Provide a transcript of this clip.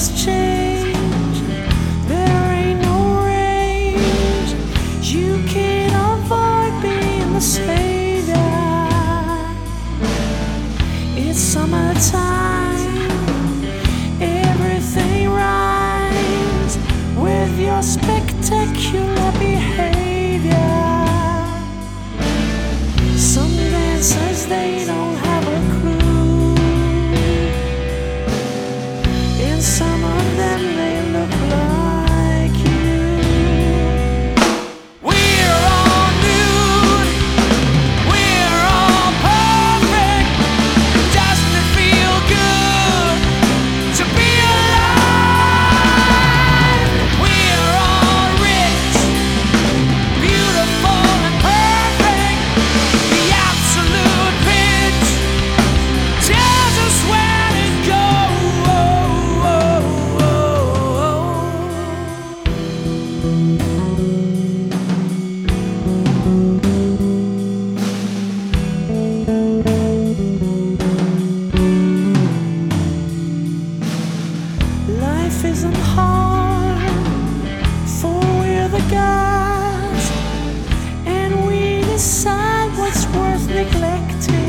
has changed. There ain't no range you can avoid being the savior. It's summertime, everything rhymes with your spectacular behavior. Some dancers, they don't have a clue, and some of them, they look like you. We're all nude, we're all perfect. Doesn't it feel good to be alive? We're all rich, beautiful and perfect. The absolute pitch tells us where to go. Life isn't hard, for we're the gods, and we decide what's worth neglecting.